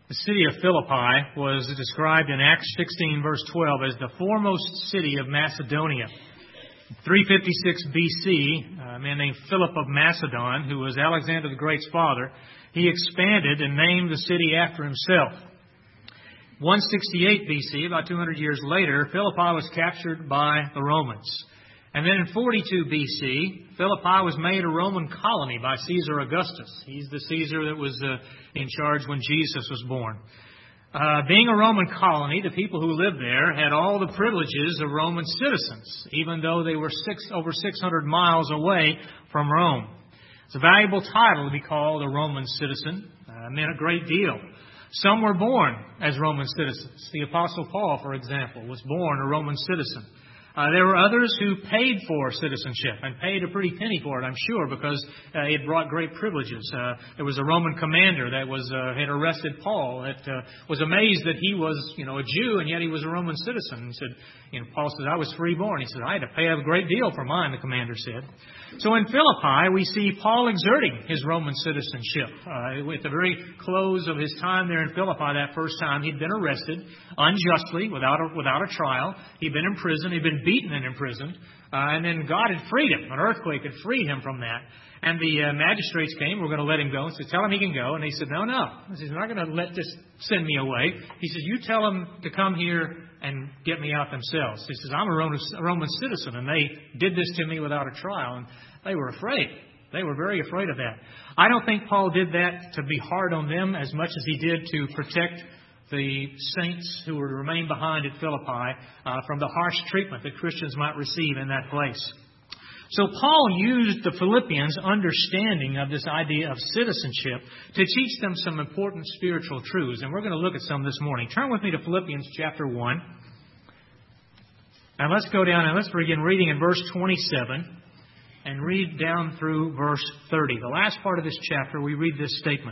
The city of Philippi was described in Acts 16, verse 12, as the foremost city of Macedonia. 356 B.C., a man named Philip of Macedon, who was Alexander the Great's father, he expanded and named the city after himself. 168 B.C., about 200 years later, Philippi was captured by the Romans. And then in 42 B.C., Philippi was made a Roman colony by Caesar Augustus. He's the Caesar that was in charge when Jesus was born. Being a Roman colony, the people who lived there had all the privileges of Roman citizens, even though they were over 600 miles away from Rome. It's a valuable title to be called a Roman citizen. It meant a great deal. Some were born as Roman citizens. The Apostle Paul, for example, was born a Roman citizen. There were others who paid for citizenship and paid a pretty penny for it, I'm sure, because it brought great privileges. There was a Roman commander that had arrested Paul that was amazed that he was, a Jew, and yet he was a Roman citizen. And said, Paul says, I was freeborn. He said, I had to pay a great deal for mine, the commander said. So in Philippi, we see Paul exerting his Roman citizenship. At the very close of his time there in Philippi, that first time, he'd been arrested unjustly, without a trial. He'd been imprisoned. He'd been beaten and imprisoned. And then God had freed him. An earthquake had freed him from that. And the magistrates came. We're going to let him go. And said, tell him he can go. And he said, no. He said, they're not going to send me away. He says, you tell them to come here and get me out themselves. He says, I'm a Roman citizen, and they did this to me without a trial. And they were afraid. They were very afraid of that. I don't think Paul did that to be hard on them as much as he did to protect the saints who were to remain behind at Philippi from the harsh treatment that Christians might receive in that place. So Paul used the Philippians' understanding of this idea of citizenship to teach them some important spiritual truths. And we're going to look at some this morning. Turn with me to Philippians chapter 1. And let's go down and let's begin reading in verse 27 and read down through verse 30. The last part of this chapter, we read this statement.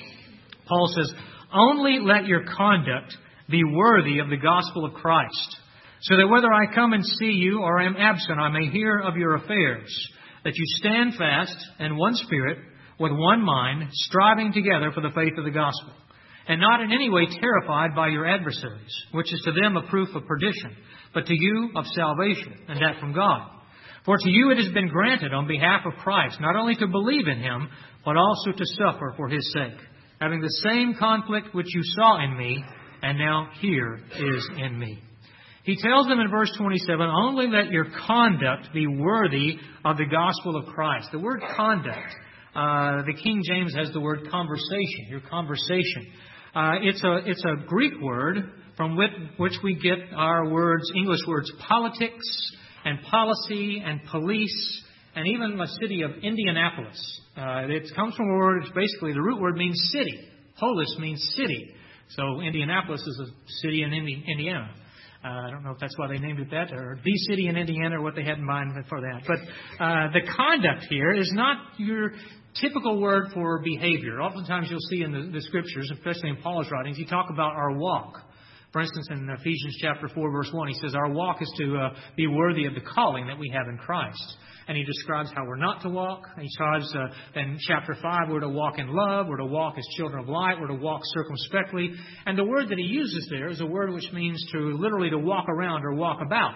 Paul says, only let your conduct be worthy of the gospel of Christ, so that whether I come and see you or am absent, I may hear of your affairs, that you stand fast in one spirit, with one mind, striving together for the faith of the gospel, and not in any way terrified by your adversaries, which is to them a proof of perdition, but to you of salvation, and that from God. For to you it has been granted on behalf of Christ, not only to believe in Him, but also to suffer for His sake, having the same conflict which you saw in me, and now here is in me. He tells them in verse 27, only let your conduct be worthy of the gospel of Christ. The word conduct, the King James has the word conversation, your conversation. It's a Greek word from which we get our English words politics and policy and police, and even the city of Indianapolis. It comes from a word, basically the root word means city. Polis means city. So Indianapolis is a city in Indiana. I don't know if that's why they named it that, or the city in Indiana, or what they had in mind for that. But the conduct here is not your typical word for behavior. Oftentimes you'll see in the Scriptures, especially in Paul's writings, he talks about our walk. For instance, in Ephesians chapter 4, verse 1, he says our walk is to be worthy of the calling that we have in Christ. And he describes how we're not to walk. He describes in chapter 5, we're to walk in love, we're to walk as children of light, we're to walk circumspectly. And the word that he uses there is a word which means literally to walk around or walk about.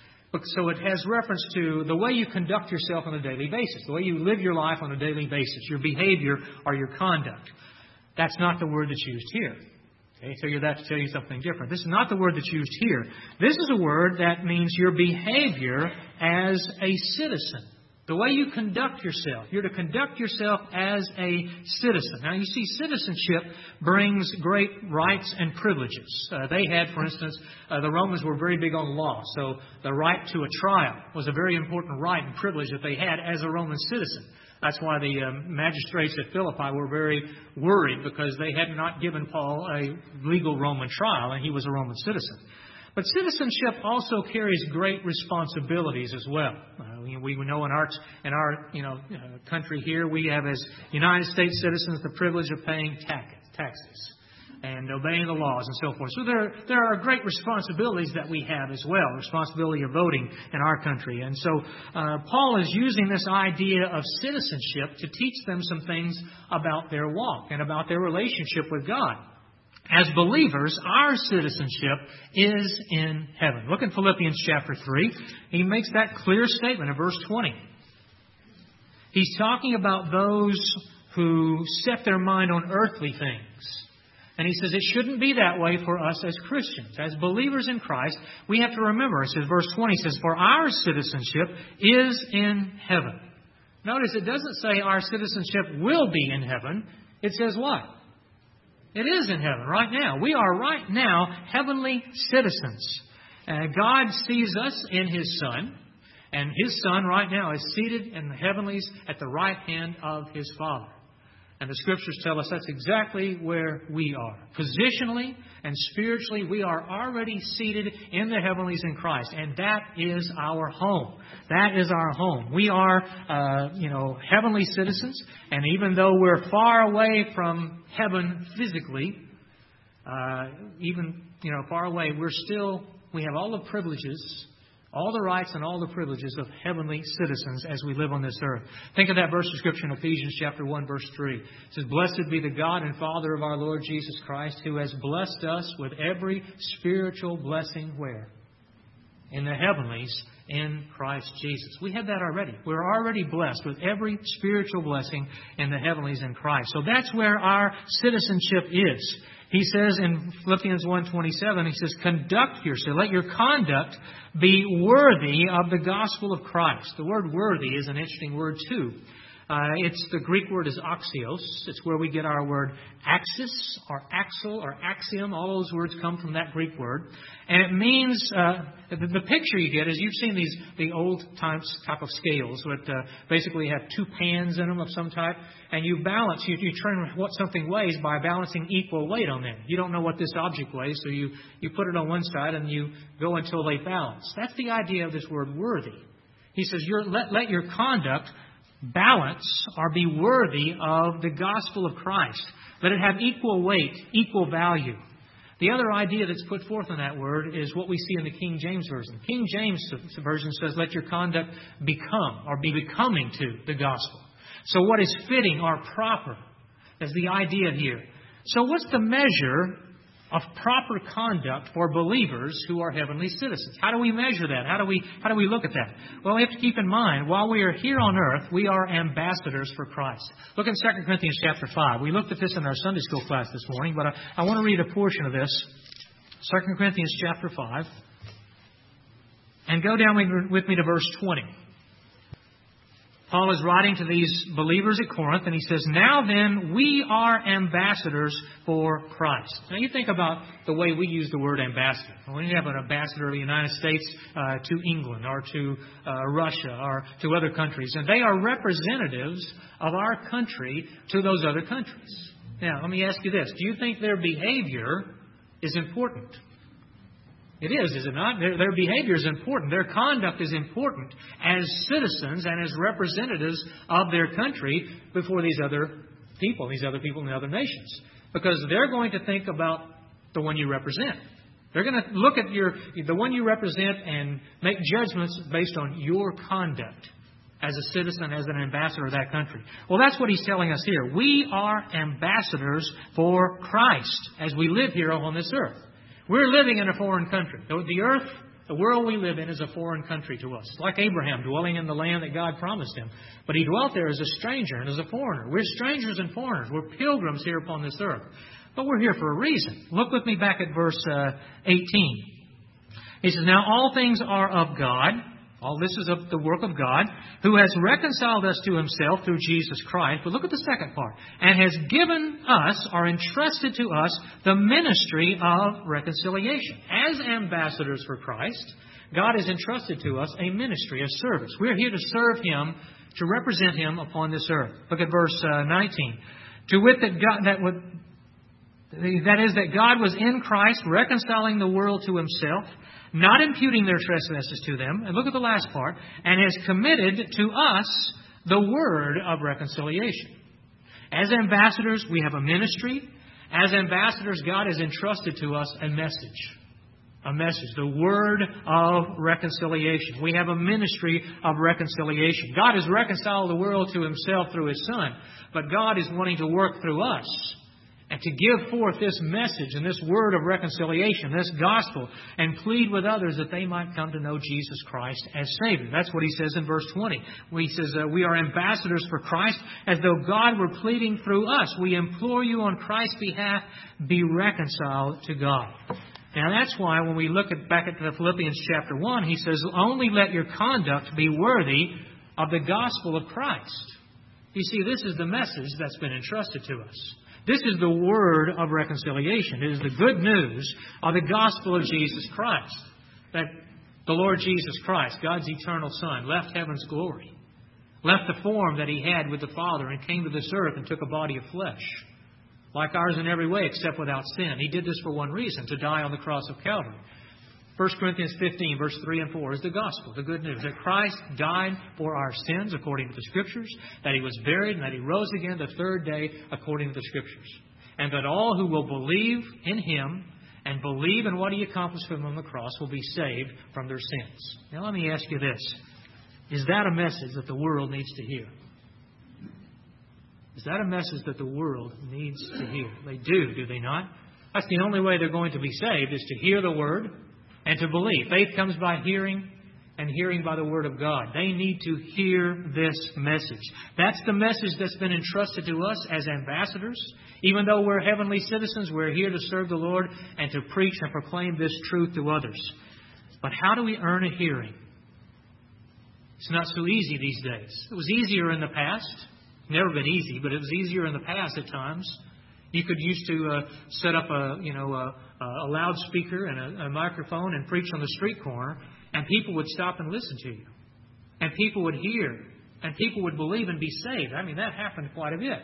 So it has reference to the way you conduct yourself on a daily basis, the way you live your life on a daily basis, your behavior or your conduct. That's not the word that's used here. Okay, so that to tell you something different. This is not the word that's used here. This is a word that means your behavior as a citizen. The way you conduct yourself. You're to conduct yourself as a citizen. Now, you see, citizenship brings great rights and privileges. They had, for instance, the Romans were very big on law. So the right to a trial was a very important right and privilege that they had as a Roman citizen. That's why the magistrates at Philippi were very worried, because they had not given Paul a legal Roman trial, and he was a Roman citizen. But citizenship also carries great responsibilities as well. We know in our country here, we have as United States citizens the privilege of paying taxes and obeying the laws and so forth. So there are great responsibilities that we have as well, responsibility of voting in our country. And so Paul is using this idea of citizenship to teach them some things about their walk and about their relationship with God. As believers, our citizenship is in heaven. Look in Philippians chapter 3. He makes that clear statement in verse 20. He's talking about those who set their mind on earthly things. And he says it shouldn't be that way for us as Christians. As believers in Christ, we have to remember, it says, verse 20 says, for our citizenship is in heaven. Notice it doesn't say our citizenship will be in heaven. It says what? It is in heaven right now. We are right now heavenly citizens. God sees us in His Son, and His Son right now is seated in the heavenlies at the right hand of His Father. And the Scriptures tell us that's exactly where we are. Positionally and spiritually, we are already seated in the heavenlies in Christ. And that is our home. That is our home. We are, heavenly citizens. And even though we're far away from heaven physically, far away, we have all the privileges, all the rights and all the privileges of heavenly citizens as we live on this earth. Think of that verse of Scripture in Ephesians chapter 1, verse 3. It says, blessed be the God and Father of our Lord Jesus Christ, who has blessed us with every spiritual blessing where? In the heavenlies in Christ Jesus. We have that already. We're already blessed with every spiritual blessing in the heavenlies in Christ. So that's where our citizenship is. He says in Philippians 1:27, he says, conduct yourself, let your conduct be worthy of the gospel of Christ. The word worthy is an interesting word too. The Greek word is axios. It's where we get our word axis or axle or axiom. All those words come from that Greek word. And it means, the picture you get is you've seen the old type of scales that basically have two pans in them of some type. And you balance, you determine what something weighs by balancing equal weight on them. You don't know what this object weighs, so you put it on one side and you go until they balance. That's the idea of this word worthy. He says, let your conduct balance or be worthy of the gospel of Christ. Let it have equal weight, equal value. The other idea that's put forth in that word is what we see in the King James Version. King James Version says, let your conduct become or be becoming to the gospel. So what is fitting or proper is the idea here. So what's the measure of proper conduct for believers who are heavenly citizens? How do we measure that? How do we look at that? Well, we have to keep in mind, while we are here on earth, we are ambassadors for Christ. Look in 2 Corinthians chapter 5. We looked at this in our Sunday school class this morning, but I want to read a portion of this. 2 Corinthians chapter 5. And go down with me to verse 20. Paul is writing to these believers at Corinth, and he says, now then, we are ambassadors for Christ. Now, you think about the way we use the word ambassador. When you have an ambassador of the United States to England or to Russia or to other countries, and they are representatives of our country to those other countries. Now, let me ask you this. Do you think their behavior is important? It is it not? Their behavior is important. Their conduct is important as citizens and as representatives of their country before these other people in the other nations. Because they're going to think about the one you represent. They're going to look at the one you represent and make judgments based on your conduct as a citizen, as an ambassador of that country. Well, that's what he's telling us here. We are ambassadors for Christ as we live here on this earth. We're living in a foreign country. The earth, the world we live in is a foreign country to us. Like Abraham dwelling in the land that God promised him. But he dwelt there as a stranger and as a foreigner. We're strangers and foreigners. We're pilgrims here upon this earth. But we're here for a reason. Look with me back at verse 18. He says, now all things are of God. All this is of the work of God, who has reconciled us to Himself through Jesus Christ. But look at the second part. And has given us, or entrusted to us, the ministry of reconciliation. As ambassadors for Christ, God has entrusted to us a ministry, a service. We're here to serve Him, to represent Him upon this earth. Look at verse 19. To wit, that God was in Christ, reconciling the world to Himself, not imputing their trespasses to them. And look at the last part. And has committed to us the word of reconciliation. As ambassadors, we have a ministry. As ambassadors, God has entrusted to us a message. A message. The word of reconciliation. We have a ministry of reconciliation. God has reconciled the world to Himself through His Son. But God is wanting to work through us and to give forth this message and this word of reconciliation, this gospel, and plead with others that they might come to know Jesus Christ as Savior. That's what he says in verse 20. He says, we are ambassadors for Christ, as though God were pleading through us. We implore you on Christ's behalf, be reconciled to God. Now that's why when we look back at the Philippians chapter 1, he says, only let your conduct be worthy of the gospel of Christ. You see, this is the message that's been entrusted to us. This is the word of reconciliation. It is the good news of the gospel of Jesus Christ. That the Lord Jesus Christ, God's eternal Son, left heaven's glory, left the form that He had with the Father, and came to this earth and took a body of flesh, like ours in every way except without sin. He did this for one reason, to die on the cross of Calvary. 1 Corinthians 15, verse 3 and 4 is the gospel, the good news, that Christ died for our sins according to the Scriptures, that He was buried, and that He rose again the third day according to the Scriptures, and that all who will believe in Him and believe in what He accomplished for them on the cross will be saved from their sins. Now let me ask you this. Is that a message that the world needs to hear? Is that a message that the world needs to hear? They do they not? That's the only way they're going to be saved, is to hear the Word and to believe. Faith comes by hearing, and hearing by the Word of God. They need to hear this message. That's the message that's been entrusted to us as ambassadors. Even though we're heavenly citizens, we're here to serve the Lord and to preach and proclaim this truth to others. But how do we earn a hearing? It's not so easy these days. It was easier in the past. Never been easy, but it was easier in the past at times. You could used to set up a loudspeaker and a microphone and preach on the street corner, and people would stop and listen to you. And people would hear, and people would believe and be saved. I mean, that happened quite a bit.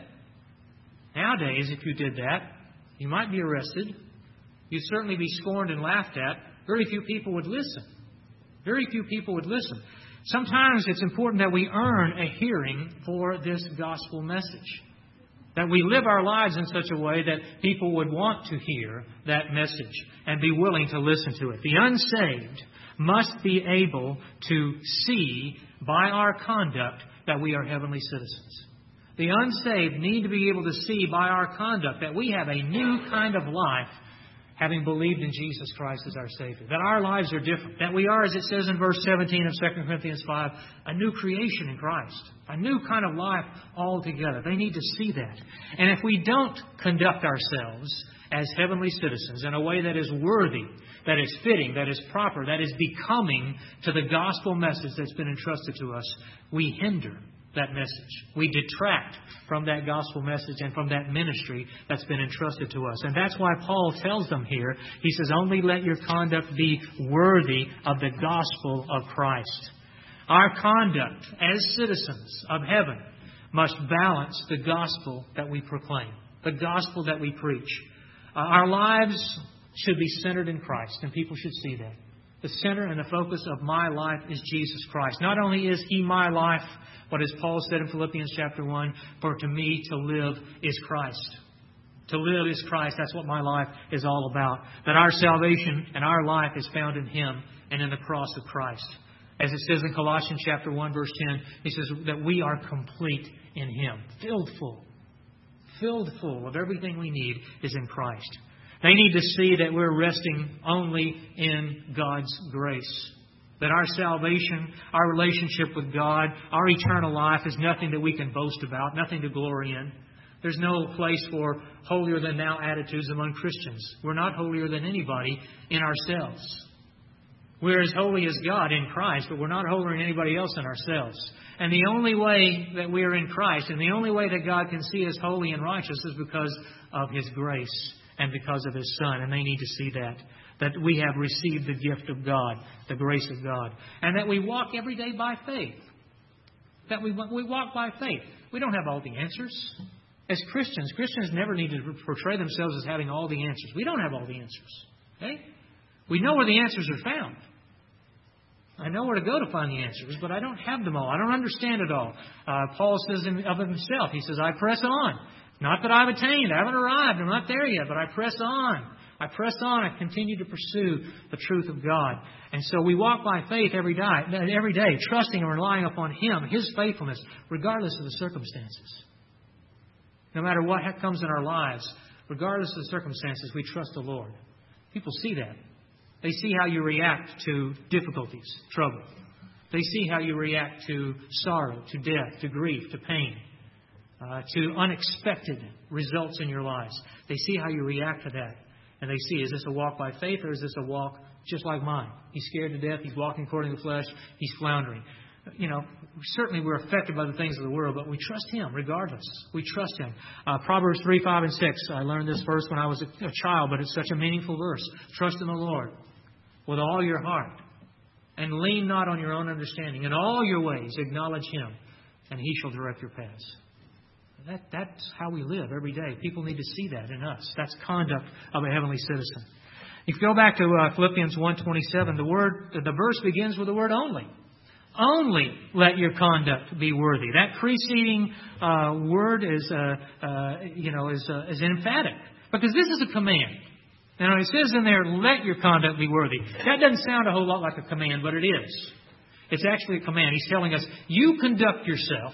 Nowadays, if you did that, you might be arrested. You'd certainly be scorned and laughed at. Very few people would listen. Very few people would listen. Sometimes it's important that we earn a hearing for this gospel message. That we live our lives in such a way that people would want to hear that message and be willing to listen to it. The unsaved must be able to see by our conduct that we are heavenly citizens. The unsaved need to be able to see by our conduct that we have a new kind of life, having believed in Jesus Christ as our Savior. That our lives are different. That we are, as it says in verse 17 of 2 Corinthians 5, a new creation in Christ. A new kind of life altogether. They need to see that. And if we don't conduct ourselves as heavenly citizens in a way that is worthy, that is fitting, that is proper, that is becoming to the gospel message that's been entrusted to us, we hinder that message. We detract from that gospel message and from that ministry that's been entrusted to us. And that's why Paul tells them here, he says, only let your conduct be worthy of the gospel of Christ. Our conduct as citizens of heaven must balance the gospel that we proclaim, the gospel that we preach. Our lives should be centered in Christ, and people should see that. The center and the focus of my life is Jesus Christ. Not only is He my life, but as Paul said in Philippians chapter 1, for to me to live is Christ. To live is Christ. That's what my life is all about. That our salvation and our life is found in Him and in the cross of Christ. As it says in Colossians chapter 1, verse 10, he says that we are complete in Him. Filled full of everything we need is in Christ. They need to see that we're resting only in God's grace. That our salvation, our relationship with God, our eternal life is nothing that we can boast about, nothing to glory in. There's no place for holier-than-thou attitudes among Christians. We're not holier than anybody in ourselves. We're as holy as God in Christ, but we're not holier than anybody else in ourselves. And the only way that we are in Christ, and the only way that God can see us holy and righteous, is because of His grace and because of His Son. And they need to see that. That we have received the gift of God, the grace of God. And that we walk every day by faith. That we walk by faith. We don't have all the answers. As Christians never need to portray themselves as having all the answers. We don't have all the answers. Okay? We know where the answers are found. I know where to go to find the answers, but I don't have them all. I don't understand it all. Paul says of himself, he says, I press on. Not that I've attained. I haven't arrived. I'm not there yet, but I press on. I press on. I continue to pursue the truth of God. And so we walk by faith every day, trusting and relying upon Him, His faithfulness, regardless of the circumstances. No matter what comes in our lives, regardless of the circumstances, we trust the Lord. People see that. They see how you react to difficulties, trouble. They see how you react to sorrow, to death, to grief, to pain, to unexpected results in your lives. They see how you react to that. And they see, is this a walk by faith or is this a walk just like mine? He's scared to death. He's walking according to the flesh. He's floundering. Certainly we're affected by the things of the world, but we trust Him regardless. We trust Him. Proverbs 3, 5, and 6. I learned this verse when I was a child, but it's such a meaningful verse. Trust in the Lord with all your heart, and lean not on your own understanding. In all your ways acknowledge Him, and He shall direct your paths. That's how we live every day. People need to see that in us. That's conduct of a heavenly citizen. If you go back to Philippians 1:27, the verse begins with the word only. Only let your conduct be worthy. That preceding word is emphatic, because this is a command. Now it says in there, let your conduct be worthy. That doesn't sound a whole lot like a command, but it is. It's actually a command. He's telling us, you conduct yourself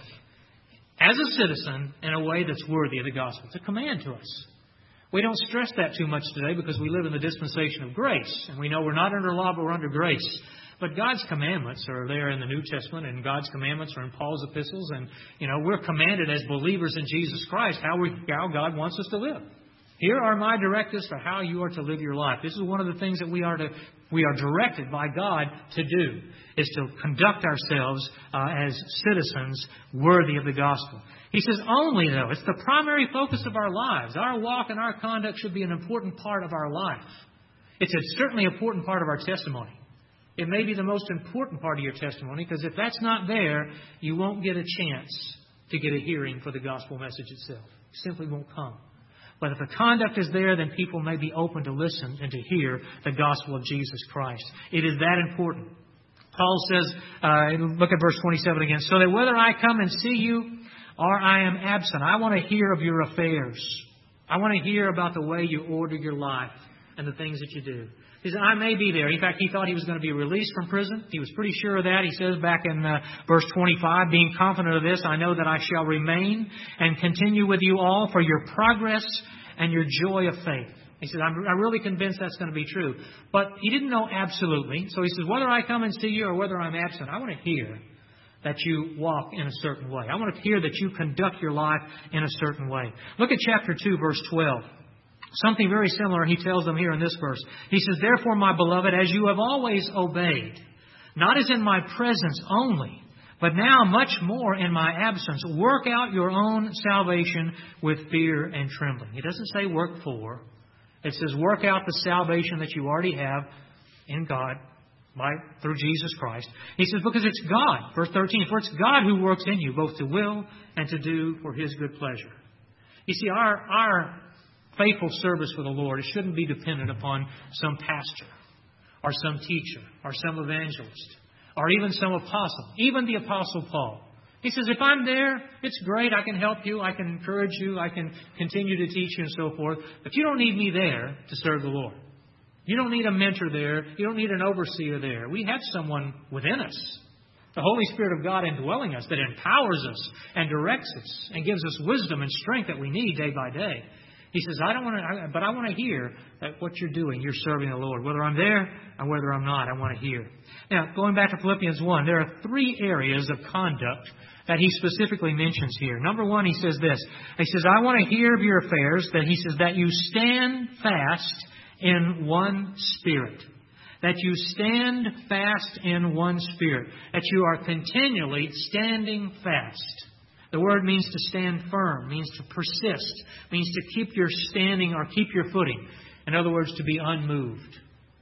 as a citizen in a way that's worthy of the gospel. It's a command to us. We don't stress that too much today because we live in the dispensation of grace. And we know we're not under law, but we're under grace. But God's commandments are there in the New Testament, and God's commandments are in Paul's epistles. And, we're commanded as believers in Jesus Christ how God wants us to live. Here are my directives for how you are to live your life. This is one of the things that we are directed by God to do, is to conduct ourselves as citizens worthy of the gospel. He says only, though. It's the primary focus of our lives. Our walk and our conduct should be an important part of our life. It's certainly an important part of our testimony. It may be the most important part of your testimony, because if that's not there, you won't get a chance to get a hearing for the gospel message itself. It simply won't come. But if the conduct is there, then people may be open to listen and to hear the gospel of Jesus Christ. It is that important. Paul says, look at verse 27 again, so that whether I come and see you or I am absent, I want to hear of your affairs. I want to hear about the way you order your life and the things that you do. He said, I may be there. In fact, he thought he was going to be released from prison. He was pretty sure of that. He says back in verse 25, being confident of this, I know that I shall remain and continue with you all for your progress and your joy of faith. He said, I'm really convinced that's going to be true. But he didn't know absolutely. So he says, whether I come and see you or whether I'm absent, I want to hear that you walk in a certain way. I want to hear that you conduct your life in a certain way. Look at chapter 2, verse 12. Something very similar he tells them here in this verse. He says, therefore, my beloved, as you have always obeyed, not as in my presence only, but now much more in my absence, work out your own salvation with fear and trembling. He doesn't say work for. It says work out the salvation that you already have in God through Jesus Christ. He says because it's God. Verse 13, for it's God who works in you both to will and to do for His good pleasure. You see, our faithful service for the Lord, it shouldn't be dependent upon some pastor or some teacher or some evangelist or even some apostle, even the Apostle Paul. He says, if I'm there, it's great. I can help you. I can encourage you. I can continue to teach you and so forth. But you don't need me there to serve the Lord. You don't need a mentor there. You don't need an overseer there. We have someone within us, the Holy Spirit of God indwelling us, that empowers us and directs us and gives us wisdom and strength that we need day by day. He says, I want to hear that what you're doing, you're serving the Lord. Whether I'm there or whether I'm not, I want to hear. Now, going back to Philippians 1, there are 3 areas of conduct that he specifically mentions here. Number 1, he says this. He says, I want to hear of your affairs, that you stand fast in one spirit. That you stand fast in one spirit. That you are continually standing fast. The word means to stand firm, means to persist, means to keep your standing or keep your footing. In other words, to be unmoved.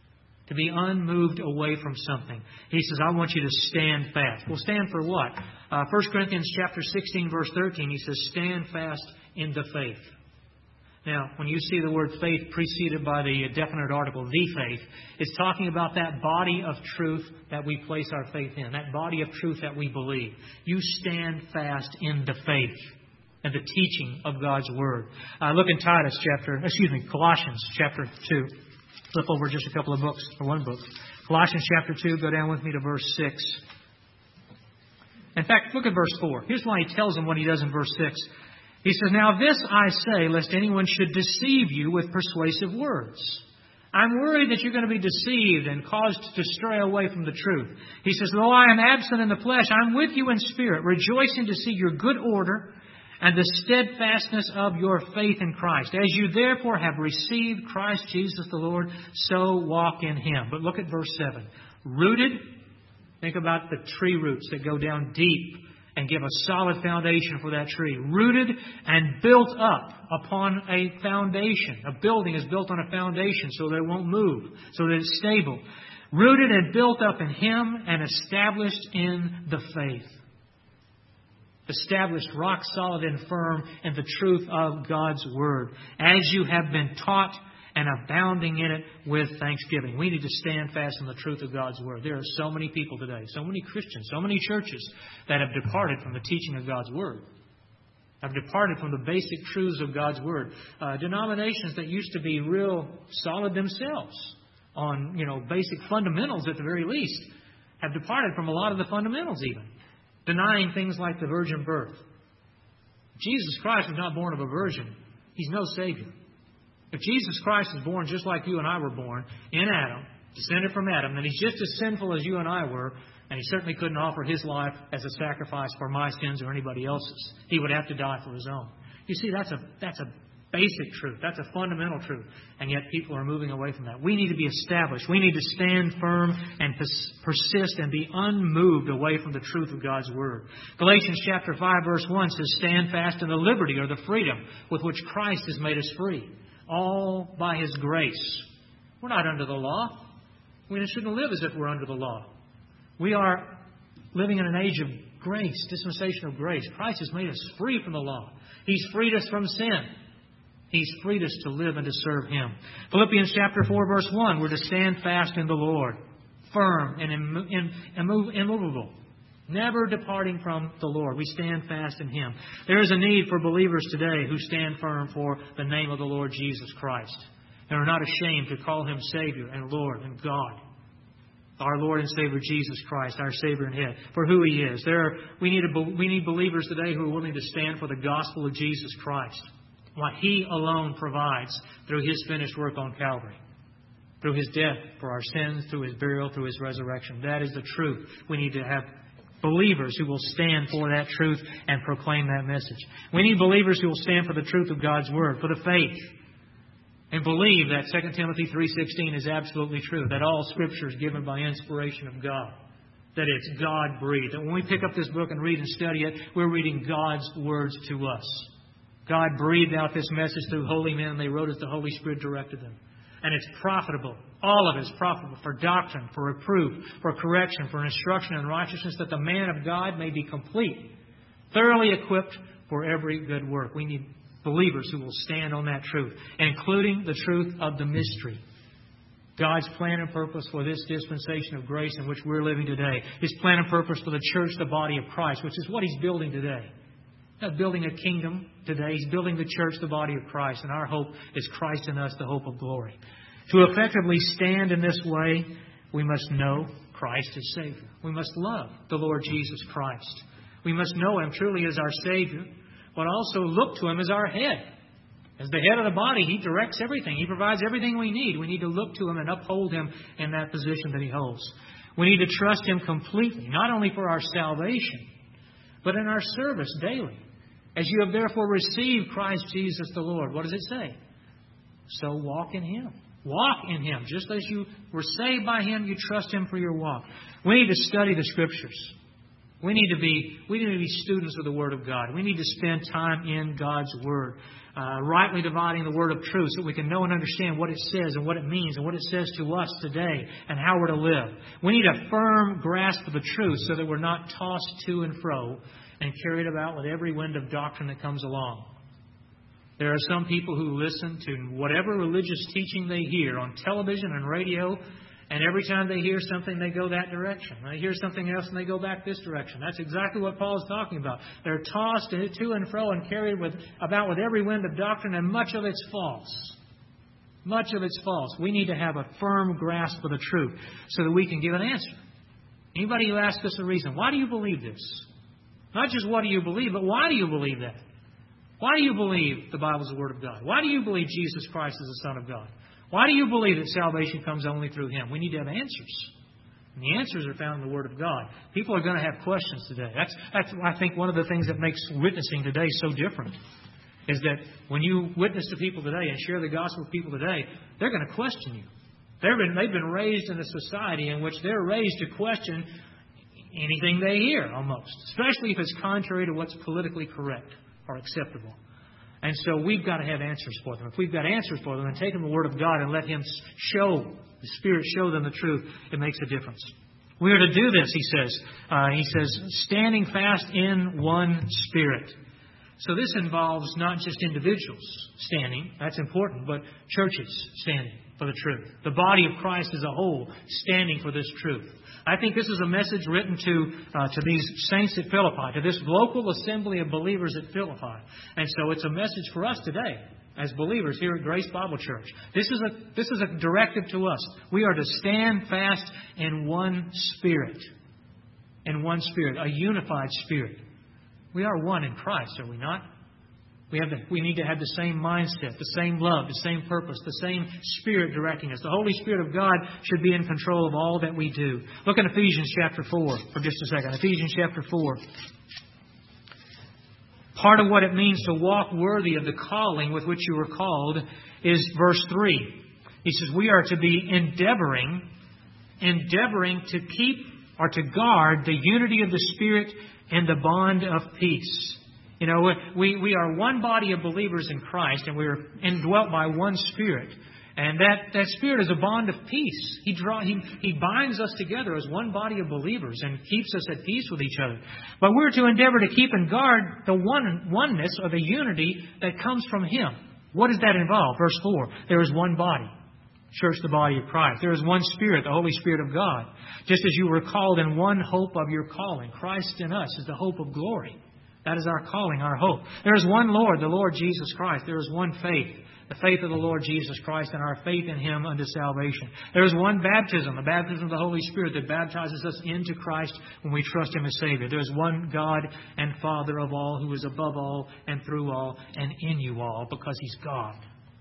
To be unmoved away from something. He says, I want you to stand fast. Well, stand for what? 1 Corinthians chapter 16, verse 13, he says, stand fast in the faith. Now, when you see the word faith preceded by the definite article, the faith, it's talking about that body of truth that we place our faith in, that body of truth that we believe. You stand fast in the faith and the teaching of God's Word. Look in Colossians chapter 2. Flip over just a couple of books, or one book. Colossians chapter 2, go down with me to verse 6. In fact, look at verse 4. Here's why he tells them what he does in verse 6. He says, "Now this I say, lest anyone should deceive you with persuasive words." I'm worried that you're going to be deceived and caused to stray away from the truth. He says, "Though I am absent in the flesh, I'm with you in spirit, rejoicing to see your good order and the steadfastness of your faith in Christ. As you therefore have received Christ Jesus the Lord, so walk in Him." But look at verse 7. Rooted, think about the tree roots that go down deep and give a solid foundation for that tree. Rooted and built up upon a foundation. A building is built on a foundation so that it won't move, so that it's stable. Rooted and built up in Him and established in the faith. Established rock solid and firm in the truth of God's Word. As you have been taught and abounding in it with thanksgiving. We need to stand fast in the truth of God's Word. There are so many people today, so many Christians, so many churches that have departed from the teaching of God's Word. Have departed from the basic truths of God's Word. Denominations that used to be real solid themselves on, basic fundamentals at the very least, have departed from a lot of the fundamentals even. Denying things like the virgin birth. Jesus Christ was not born of a virgin. He's no Savior. If Jesus Christ is born just like you and I were born, in Adam, descended from Adam, then He's just as sinful as you and I were, and He certainly couldn't offer His life as a sacrifice for my sins or anybody else's. He would have to die for His own. You see, that's a basic truth. That's a fundamental truth. And yet people are moving away from that. We need to be established. We need to stand firm and persist and be unmoved away from the truth of God's Word. Galatians chapter 5 verse 1 says, "Stand fast in the liberty," or the freedom, with which Christ has made us free. All by His grace. We're not under the law. We shouldn't live as if we're under the law. We are living in an age of grace, dispensation of grace. Christ has made us free from the law. He's freed us from sin. He's freed us to live and to serve Him. Philippians chapter 4 verse 1, we're to stand fast in the Lord. Firm and immovable. Never departing from the Lord. We stand fast in Him. There is a need for believers today who stand firm for the name of the Lord Jesus Christ and are not ashamed to call Him Savior and Lord and God. Our Lord and Savior Jesus Christ, our Savior and Head, for who He is. We need believers today who are willing to stand for the gospel of Jesus Christ. What He alone provides through His finished work on Calvary. Through His death for our sins, through His burial, through His resurrection. That is the truth. We need to have believers who will stand for that truth and proclaim that message. We need believers who will stand for the truth of God's Word, for the faith, and believe that 2 Timothy 3:16 is absolutely true, that all Scripture is given by inspiration of God, that it's God-breathed. That when we pick up this book and read and study it, we're reading God's words to us. God breathed out this message through holy men. They wrote as the Holy Spirit directed them. And it's profitable. All of it is profitable for doctrine, for reproof, for correction, for instruction in righteousness, that the man of God may be complete, thoroughly equipped for every good work. We need believers who will stand on that truth, including the truth of the mystery. God's plan and purpose for this dispensation of grace in which we're living today. His plan and purpose for the church, the body of Christ, which is what He's building today. He's not building a kingdom today. He's building the church, the body of Christ. And our hope is Christ in us, the hope of glory. To effectively stand in this way, we must know Christ as Savior. We must love the Lord Jesus Christ. We must know Him truly as our Savior, but also look to Him as our head. As the head of the body, He directs everything. He provides everything we need. We need to look to Him and uphold Him in that position that He holds. We need to trust Him completely, not only for our salvation, but in our service daily. As you have therefore received Christ Jesus the Lord. What does it say? So walk in Him. Walk in Him. Just as you were saved by Him, you trust Him for your walk. We need to study the Scriptures. We need to be students of the Word of God. We need to spend time in God's Word, rightly dividing the Word of truth so we can know and understand what it says and what it means and what it says to us today and how we're to live. We need a firm grasp of the truth so that we're not tossed to and fro and carried about with every wind of doctrine that comes along. There are some people who listen to whatever religious teaching they hear on television and radio, and every time they hear something, they go that direction. They hear something else and they go back this direction. That's exactly what Paul is talking about. They're tossed to and fro and carried about with every wind of doctrine, and much of it's false. Much of it's false. We need to have a firm grasp of the truth so that we can give an answer. Anybody who asks us a reason, why do you believe this? Not just what do you believe, but why do you believe that? Why do you believe the Bible is the Word of God? Why do you believe Jesus Christ is the Son of God? Why do you believe that salvation comes only through Him? We need to have answers. And the answers are found in the Word of God. People are going to have questions today. That's I think, one of the things that makes witnessing today so different. Is that when you witness to people today and share the gospel with people today, they're going to question you. They've been raised in a society in which they're raised to question anything they hear, almost. Especially if it's contrary to what's politically correct or acceptable. And so we've got to have answers for them. If we've got answers for them and take them the Word of God and let Him the Spirit show them the truth, it makes a difference. We are to do this, he says, standing fast in one Spirit. So this involves not just individuals standing, that's important, but churches standing for the truth. The body of Christ as a whole standing for this truth. I think this is a message written to these saints at Philippi, to this local assembly of believers at Philippi. And so it's a message for us today as believers here at Grace Bible Church. This is a directive to us. We are to stand fast in one Spirit. In one Spirit, a unified Spirit. We are one in Christ, are we not? We need to have the same mindset, the same love, the same purpose, the same Spirit directing us. The Holy Spirit of God should be in control of all that we do. Look at Ephesians chapter 4 for just a second. Ephesians chapter 4. Part of what it means to walk worthy of the calling with which you were called is verse 3. He says, we are to be endeavoring to keep or to guard the unity of the Spirit and the bond of peace. You know, we are one body of believers in Christ, and we are indwelt by one Spirit. And that Spirit is a bond of peace. He binds us together as one body of believers and keeps us at peace with each other. But we're to endeavor to keep and guard the oneness or the unity that comes from Him. What does that involve? Verse 4, there is one body. Church, the body of Christ. There is one Spirit, the Holy Spirit of God. Just as you were called in one hope of your calling. Christ in us is the hope of glory. That is our calling, our hope. There is one Lord, the Lord Jesus Christ. There is one faith, the faith of the Lord Jesus Christ, and our faith in Him unto salvation. There is one baptism, the baptism of the Holy Spirit that baptizes us into Christ when we trust Him as Savior. There is one God and Father of all, who is above all and through all and in you all, because He's God.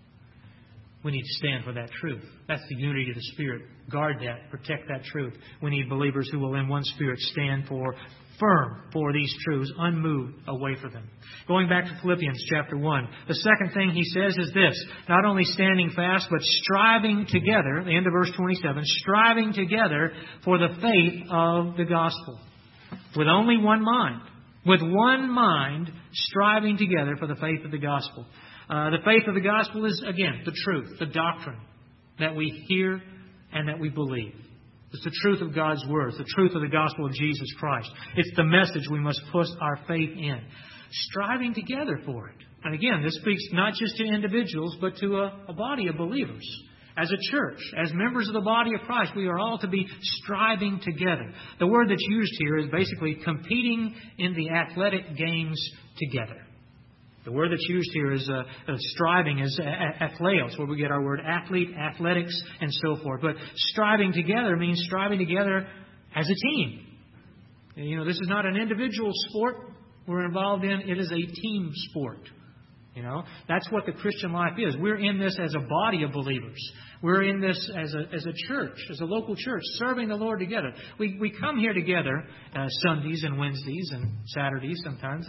We need to stand for that truth. That's the unity of the Spirit. Guard that. Protect that truth. We need believers who will in one Spirit stand firm for these truths, unmoved away from them. Going back to Philippians chapter 1, the second thing he says is this: not only standing fast, but striving together, the end of verse 27, striving together for the faith of the gospel. With only one mind. With one mind, striving together for the faith of the gospel. The faith of the gospel is, again, the truth, the doctrine that we hear and that we believe. It's the truth of God's Word. It's the truth of the gospel of Jesus Christ. It's the message we must put our faith in. Striving together for it. And again, this speaks not just to individuals, but to a body of believers. As a church, as members of the body of Christ, we are all to be striving together. The word that's used here is basically competing in the athletic games together. The word that's used here is striving, is athleos, where we get our word athlete, athletics, and so forth. But striving together means striving together as a team. You know, this is not an individual sport we're involved in. It is a team sport. You know, that's what the Christian life is. We're in this as a body of believers. We're in this as a church, as a local church, serving the Lord together. We come here together Sundays and Wednesdays and Saturdays sometimes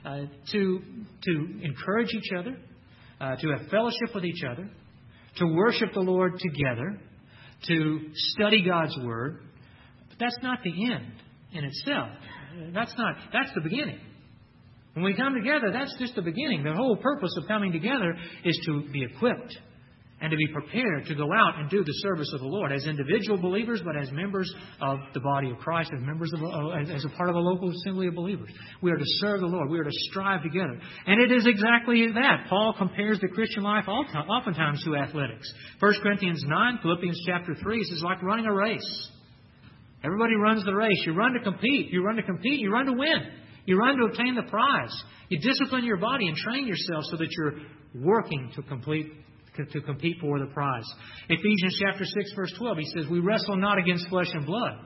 to encourage each other, to have fellowship with each other, to worship the Lord together, to study God's Word. But that's not the end in itself. That's the beginning. When we come together, that's just the beginning. The whole purpose of coming together is to be equipped and to be prepared to go out and do the service of the Lord as individual believers, but as members of the body of Christ, as a part of a local assembly of believers. We are to serve the Lord. We are to strive together. And it is exactly that. Paul compares the Christian life oftentimes to athletics. 1 Corinthians 9, Philippians chapter 3 says, like running a race. Everybody runs the race. You run to compete. You run to compete. You run to win. You run to obtain the prize. You discipline your body and train yourself so that you're working to compete for the prize. Ephesians chapter 6, verse 12, he says, we wrestle not against flesh and blood.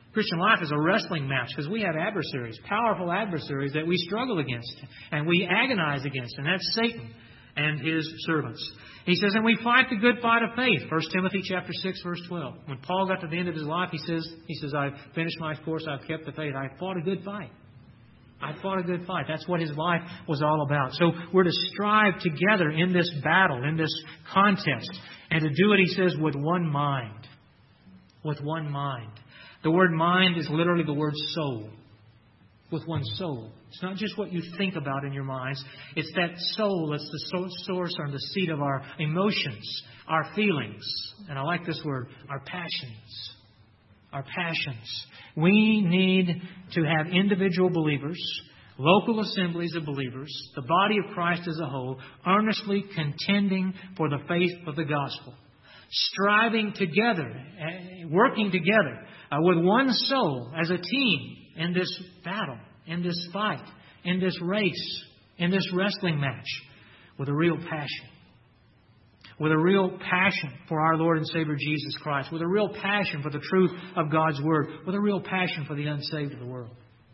Christian life is a wrestling match because we have adversaries, powerful adversaries that we struggle against and we agonize against, and that's Satan and his servants. He says, and we fight the good fight of faith. 1 Timothy chapter 6, verse 12. When Paul got to the end of his life, he says, I've finished my course, I've kept the faith, I fought a good fight. I fought a good fight. That's what his life was all about. So we're to strive together in this battle, in this contest, and to do it, he says, with one mind. With one mind. The word mind is literally the word soul. With one soul. It's not just what you think about in your minds. It's that soul that's the source or the seat of our emotions, our feelings. And I like this word, our passions. Our passions. We need to have individual believers, local assemblies of believers, the body of Christ as a whole, earnestly contending for the faith of the gospel. Striving together, working together with one soul as a team in this battle, in this fight, in this race, in this wrestling match, with a real passion. With a real passion for our Lord and Savior Jesus Christ. With a real passion for the truth of God's Word. With a real passion for the unsaved of the world.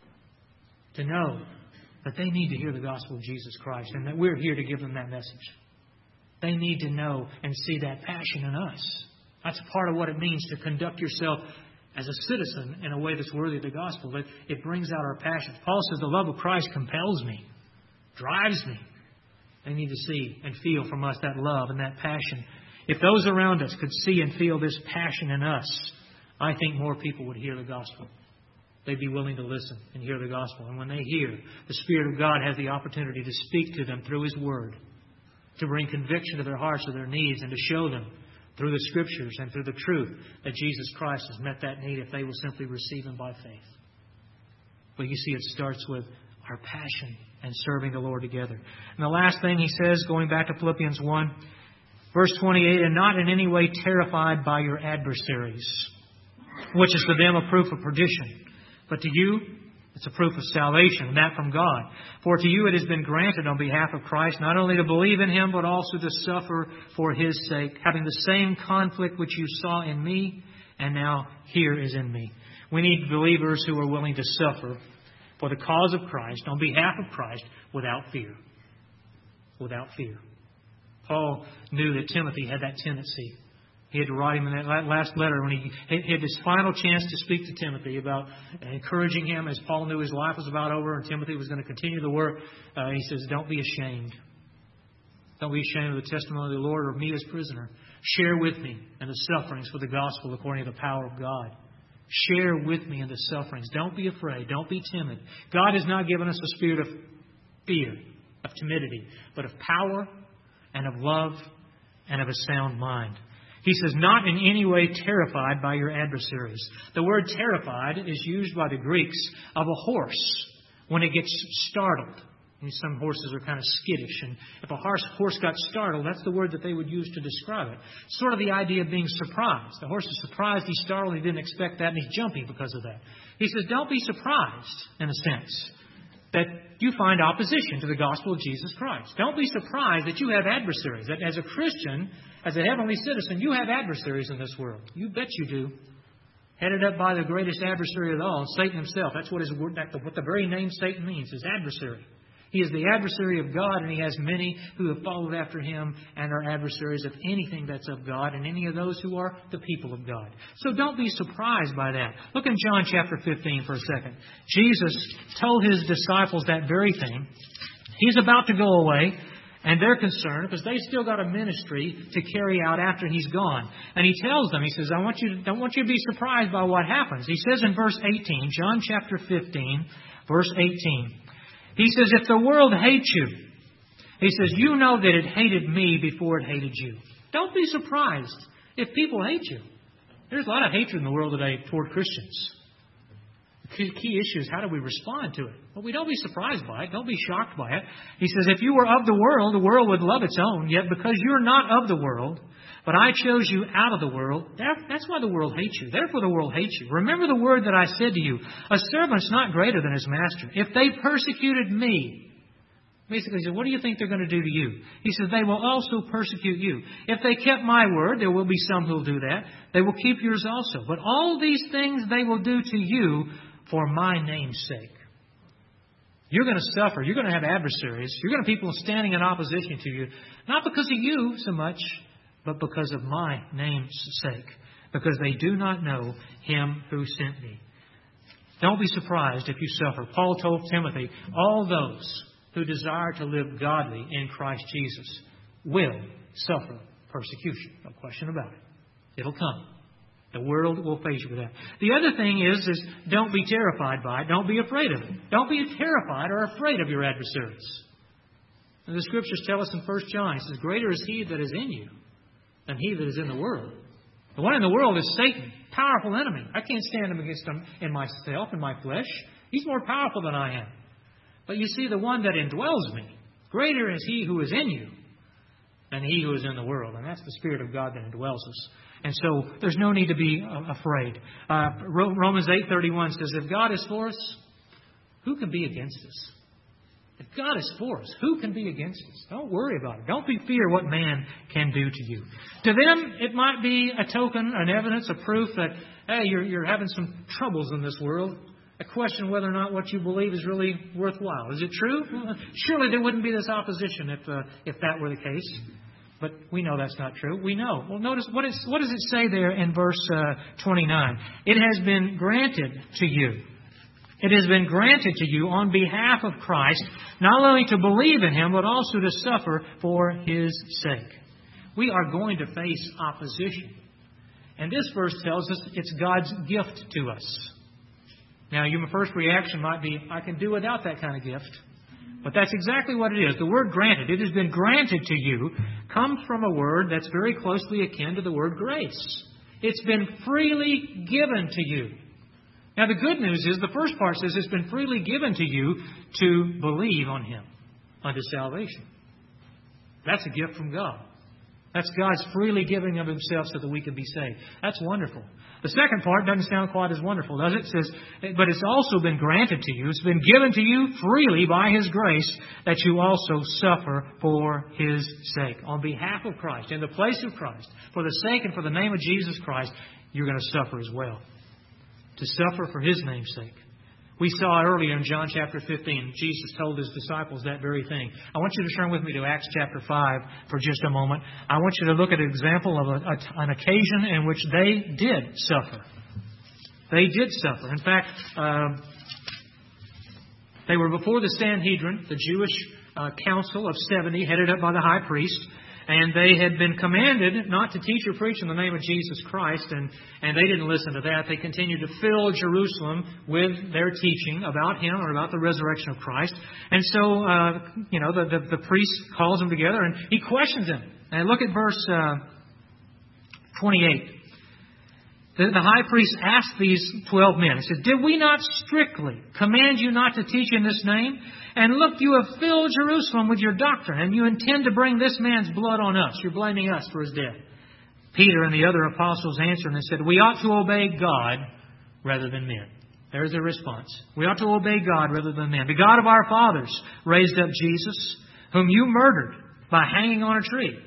To know that they need to hear the gospel of Jesus Christ and that we're here to give them that message. They need to know and see that passion in us. That's part of what it means to conduct yourself as a citizen in a way that's worthy of the gospel. That it brings out our passions. Paul says the love of Christ compels me, drives me. They need to see and feel from us that love and that passion. If those around us could see and feel this passion in us, I think more people would hear the gospel. They'd be willing to listen and hear the gospel. And when they hear, the Spirit of God has the opportunity to speak to them through His Word, to bring conviction to their hearts of their needs and to show them through the Scriptures and through the truth that Jesus Christ has met that need if they will simply receive Him by faith. But you see, it starts with our passion and serving the Lord together. And the last thing he says, going back to Philippians 1, verse 28, and not in any way terrified by your adversaries, which is to them a proof of perdition. But to you, it's a proof of salvation, and that from God. For to you it has been granted on behalf of Christ not only to believe in Him, but also to suffer for His sake, having the same conflict which you saw in me, and now here is in me. We need believers who are willing to suffer for the cause of Christ, on behalf of Christ, without fear. Without fear. Paul knew that Timothy had that tendency. He had to write him in that last letter when he had his final chance to speak to Timothy about encouraging him as Paul knew his life was about over and Timothy was going to continue the work. He says, don't be ashamed. Don't be ashamed of the testimony of the Lord or of me as prisoner. Share with me in the sufferings for the gospel according to the power of God. Share with me in the sufferings. Don't be afraid. Don't be timid. God has not given us a spirit of fear, of timidity, but of power and of love and of a sound mind. He says, not in any way terrified by your adversaries. The word terrified is used by the Greeks of a horse when it gets startled. Some horses are kind of skittish, and if a horse got startled, that's the word that they would use to describe it. Sort of the idea of being surprised. The horse is surprised, he's startled, he didn't expect that, and he's jumping because of that. He says, don't be surprised, in a sense, that you find opposition to the gospel of Jesus Christ. Don't be surprised that you have adversaries. That as a Christian, as a heavenly citizen, you have adversaries in this world. You bet you do. Headed up by the greatest adversary of all, Satan himself. That's what the very name Satan means, is adversary. He is the adversary of God, and he has many who have followed after him and are adversaries of anything that's of God and any of those who are the people of God. So don't be surprised by that. Look in John chapter 15 for a second. Jesus told his disciples that very thing. He's about to go away, and they're concerned because they still got a ministry to carry out after he's gone. And he tells them, he says, I don't want you to be surprised by what happens. He says in verse 18, John chapter 15, verse 18, he says, if the world hates you, he says, you know that it hated me before it hated you. Don't be surprised if people hate you. There's a lot of hatred in the world today toward Christians. The key issue is how do we respond to it? Well, we don't be surprised by it. Don't be shocked by it. He says, if you were of the world would love its own. Yet because you're not of the world, but I chose you out of the world, that's why the world hates you. Therefore the world hates you. Remember the word that I said to you, a servant's not greater than his master. If they persecuted me, Basically, he said, what do you think they're going to do to you? He says, they will also persecute you. If they kept my word, there will be some who will do that. They will keep yours also. But all these things they will do to you for my name's sake. You're going to suffer. You're going to have adversaries. You're going to have people standing in opposition to you. Not because of you so much, but because of my name's sake. Because they do not know Him who sent me. Don't be surprised if you suffer. Paul told Timothy, all those who desire to live godly in Christ Jesus will suffer persecution. No question about it. It'll come. The world will face you with that. The other thing is don't be terrified by it. Don't be afraid of it. Don't be terrified or afraid of your adversaries. And the Scriptures tell us in 1 John, it says, greater is He that is in you than he that is in the world. The one in the world is Satan, powerful enemy. I can't stand him against him in myself, in my flesh. He's more powerful than I am. But you see, the one that indwells me, greater is He who is in you than he who is in the world. And that's the Spirit of God that indwells us. And so there's no need to be afraid. Romans 8:31 says, if God is for us, who can be against us? If God is for us, who can be against us? Don't worry about it. Don't fear what man can do to you. To them, it might be a token, an evidence, a proof that, hey, you're having some troubles in this world. A question whether or not what you believe is really worthwhile. Is it true? Surely there wouldn't be this opposition if that were the case. But we know that's not true. We know. Well, notice, what does it say there in verse 29? It has been granted to you. It has been granted to you on behalf of Christ, not only to believe in Him, but also to suffer for His sake. We are going to face opposition. And this verse tells us it's God's gift to us. Now, your first reaction might be, I can do without that kind of gift. But that's exactly what it is. The word granted, it has been granted to you, comes from a word that's very closely akin to the word grace. It's been freely given to you. Now, the good news is, the first part says it's been freely given to you to believe on Him unto salvation. That's a gift from God. That's God's freely giving of Himself so that we can be saved. That's wonderful. The second part doesn't sound quite as wonderful, does it? It says, but it's also been granted to you. It's been given to you freely by His grace that you also suffer for His sake. On behalf of Christ, in the place of Christ, for the sake and for the name of Jesus Christ, you're going to suffer as well. To suffer for His name's sake. We saw earlier in John chapter 15, Jesus told His disciples that very thing. I want you to turn with me to Acts chapter 5 for just a moment. I want you to look at an example of an occasion in which they did suffer. They did suffer. In fact, they were before the Sanhedrin, the Jewish council of 70, headed up by the high priest. And they had been commanded not to teach or preach in the name of Jesus Christ, and they didn't listen to that. They continued to fill Jerusalem with their teaching about Him or about the resurrection of Christ. And so, the priest calls them together and he questions them. And look at verse 28. The high priest asked these 12 men, he said, did we not strictly command you not to teach in this name? And look, you have filled Jerusalem with your doctrine, and you intend to bring this man's blood on us. You're blaming us for his death. Peter and the other apostles answered and said, we ought to obey God rather than men. There's their response. We ought to obey God rather than men. The God of our fathers raised up Jesus, whom you murdered by hanging on a tree.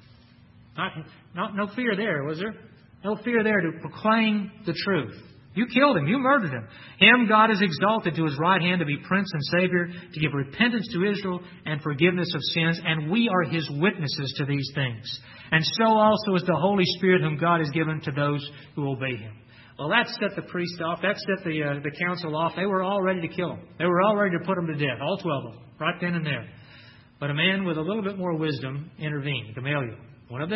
No fear there, was there? No fear there to proclaim the truth. You killed Him. You murdered Him. Him God has exalted to His right hand to be Prince and Savior, to give repentance to Israel and forgiveness of sins. And we are His witnesses to these things. And so also is the Holy Spirit whom God has given to those who obey Him. Well, that set the priest off. That set the council off. They were all ready to kill Him. They were all ready to put Him to death. All 12 of them. Right then and there. But a man with a little bit more wisdom intervened. Gamaliel. One of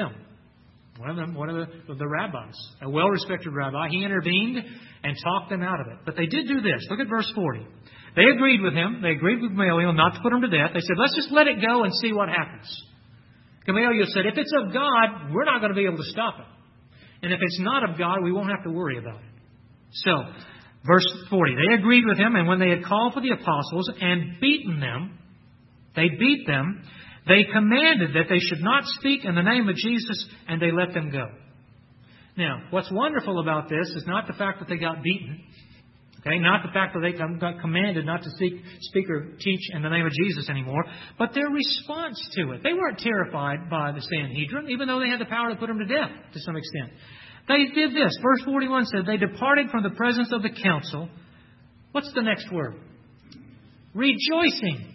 the rabbis, a well-respected rabbi, he intervened and talked them out of it. But they did do this. Look at verse 40. They agreed with him. They agreed with Gamaliel not to put him to death. They said, let's just let it go and see what happens. Gamaliel said, if it's of God, we're not going to be able to stop it. And if it's not of God, we won't have to worry about it. So, verse 40. They agreed with him, and when they had called for the apostles and beaten them, they beat them. They commanded that they should not speak in the name of Jesus, and they let them go. Now, what's wonderful about this is not the fact that they got beaten. Okay, not the fact that they got commanded not to speak or teach in the name of Jesus anymore, but their response to it. They weren't terrified by the Sanhedrin, even though they had the power to put them to death to some extent. They did this. Verse 41 said, they departed from the presence of the council. What's the next word? Rejoicing.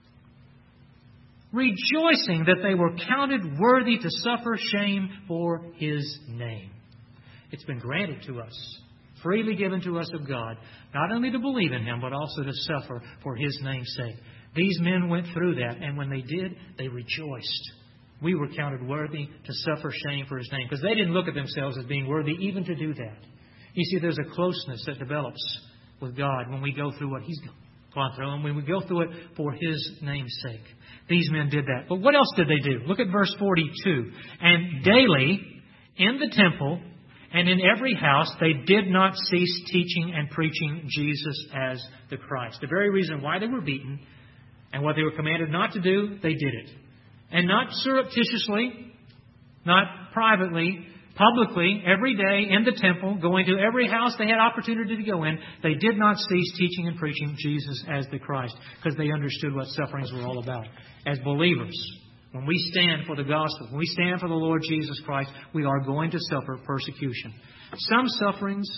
Rejoicing that they were counted worthy to suffer shame for His name. It's been granted to us, freely given to us of God, not only to believe in Him, but also to suffer for His name's sake. These men went through that, and when they did, they rejoiced. We were counted worthy to suffer shame for His name, because they didn't look at themselves as being worthy even to do that. You see, there's a closeness that develops with God when we go through what He's gone through, and when we go through it for His name's sake. These men did that. But what else did they do? Look at verse 42. And daily in the temple and in every house they did not cease teaching and preaching Jesus as the Christ. The very reason why they were beaten and what they were commanded not to do, they did it. And not surreptitiously, not privately, publicly, every day in the temple, going to every house they had opportunity to go in, they did not cease teaching and preaching Jesus as the Christ, because they understood what sufferings were all about. As believers, when we stand for the gospel, when we stand for the Lord Jesus Christ, we are going to suffer persecution. Some sufferings,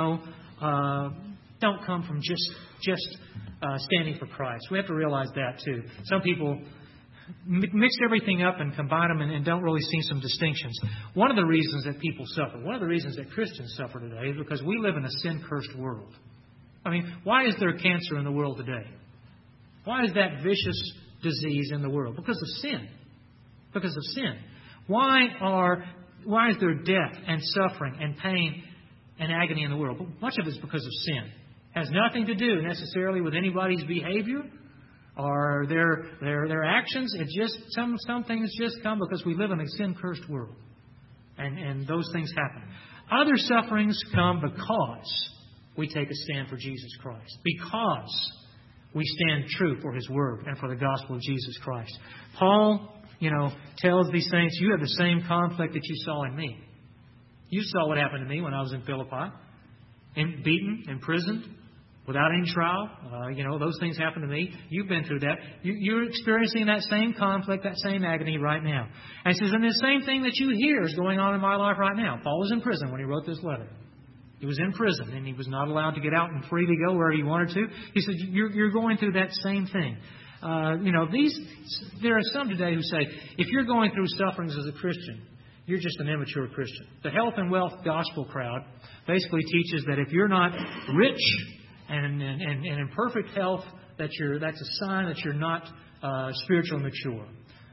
don't come from just standing for Christ. We have to realize that too. Some people mix everything up and combine them and don't really see some distinctions. One of the reasons that people suffer, one of the reasons that Christians suffer today is because we live in a sin-cursed world. I mean, why is there cancer in the world today? Why is that vicious disease in the world? Because of sin. Because of sin. Why is there death and suffering and pain and agony in the world? But much of it is because of sin. It has nothing to do necessarily with anybody's behavior or their actions. It just some things just come because we live in a sin-cursed world. And those things happen. Other sufferings come because we take a stand for Jesus Christ. Because we stand true for His Word and for the gospel of Jesus Christ. Paul, tells these saints, you have the same conflict that you saw in me. You saw what happened to me when I was in Philippi. Beaten, imprisoned, without any trial. Those things happened to me. You've been through that. You're experiencing that same conflict, that same agony right now. And he says, and the same thing that you hear is going on in my life right now. Paul was in prison when he wrote this letter. He was in prison, and he was not allowed to get out and freely go wherever he wanted to. He said, you're going through that same thing. There are some today who say, if you're going through sufferings as a Christian, you're just an immature Christian. The health and wealth gospel crowd basically teaches that if you're not rich and in perfect health, that's a sign that you're not spiritually mature.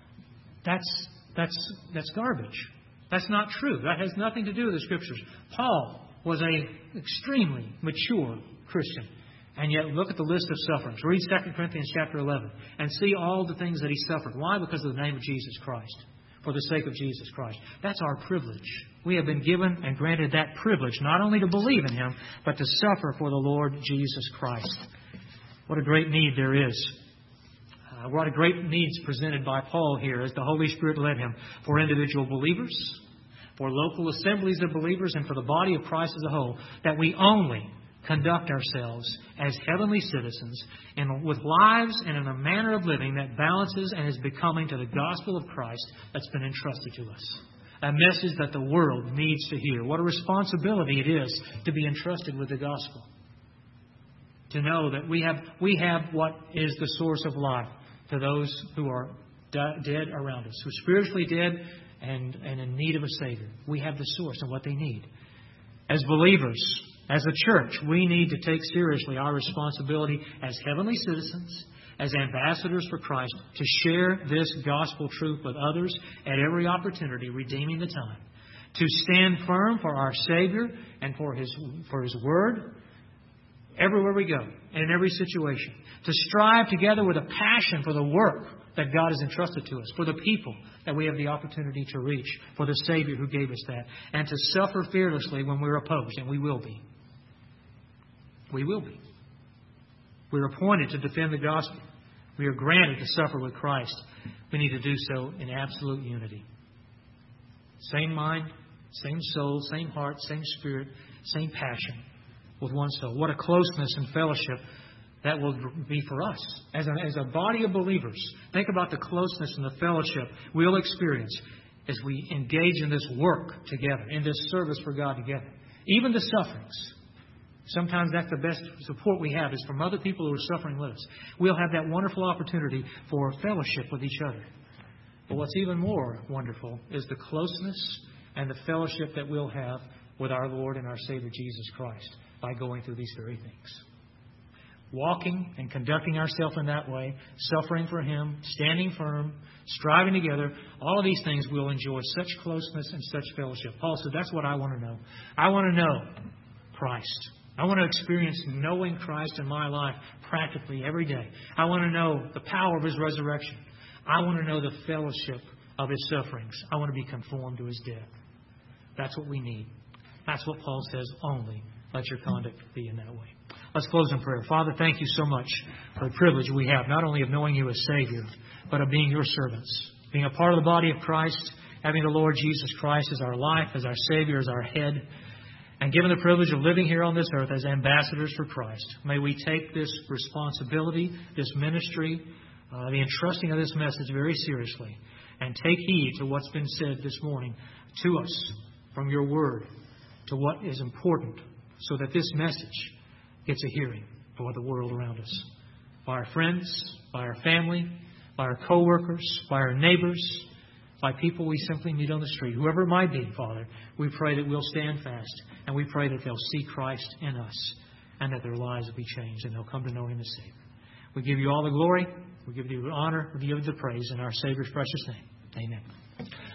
That's garbage. That's not true. That has nothing to do with the Scriptures. Paul was an extremely mature Christian. And yet, look at the list of sufferings. Read 2 Corinthians chapter 11 and see all the things that he suffered. Why? Because of the name of Jesus Christ. For the sake of Jesus Christ. That's our privilege. We have been given and granted that privilege, not only to believe in Him, but to suffer for the Lord Jesus Christ. What a great need there is. What a great needs presented by Paul here as the Holy Spirit led him for individual believers, for local assemblies of believers, and for the body of Christ as a whole, that we only conduct ourselves as heavenly citizens and with lives and in a manner of living that balances and is becoming to the gospel of Christ that's been entrusted to us. A message that the world needs to hear. What a responsibility it is to be entrusted with the gospel. To know that we have what is the source of life to those who are dead around us, who are spiritually dead and in need of a Savior. We have the source of what they need. As believers, as a church, we need to take seriously our responsibility as heavenly citizens, as ambassadors for Christ, to share this gospel truth with others at every opportunity, redeeming the time. To stand firm for our Savior and for His Word everywhere we go and in every situation. To strive together with a passion for the work that God has entrusted to us, for the people that we have the opportunity to reach, for the Savior who gave us that, and to suffer fearlessly when we're opposed, and we will be. We will be. We're appointed to defend the gospel. We are granted to suffer with Christ. We need to do so in absolute unity. Same mind, same soul, same heart, same spirit, same passion. with one soul. What a closeness and fellowship that will be for us as a body of believers. Think about the closeness and the fellowship we'll experience as we engage in this work together, in this service for God together. Even the sufferings. Sometimes that's the best support we have is from other people who are suffering with us. We'll have that wonderful opportunity for fellowship with each other. But what's even more wonderful is the closeness and the fellowship that we'll have with our Lord and our Savior Jesus Christ by going through these very things. Walking and conducting ourselves in that way, suffering for Him, standing firm, striving together, all of these things we'll enjoy such closeness and such fellowship. Paul said, that's what I want to know. I want to know Christ. I want to experience knowing Christ in my life practically every day. I want to know the power of His resurrection. I want to know the fellowship of His sufferings. I want to be conformed to His death. That's what we need. That's what Paul says, only let your conduct be in that way. Let's close in prayer. Father, thank You so much for the privilege we have, not only of knowing You as Savior, but of being Your servants, being a part of the body of Christ, having the Lord Jesus Christ as our life, as our Savior, as our head, and given the privilege of living here on this earth as ambassadors for Christ. May we take this responsibility, this ministry, the entrusting of this message very seriously, and take heed to what's been said this morning to us from Your Word, to what is important, so that this message gets a hearing for the world around us. By our friends, by our family, by our co-workers, by our neighbors, by people we simply meet on the street. Whoever it might be, Father, we pray that we'll stand fast, and we pray that they'll see Christ in us, and that their lives will be changed, and they'll come to know Him as Savior. We give You all the glory, we give You the honor, we give You the praise in our Savior's precious name. Amen.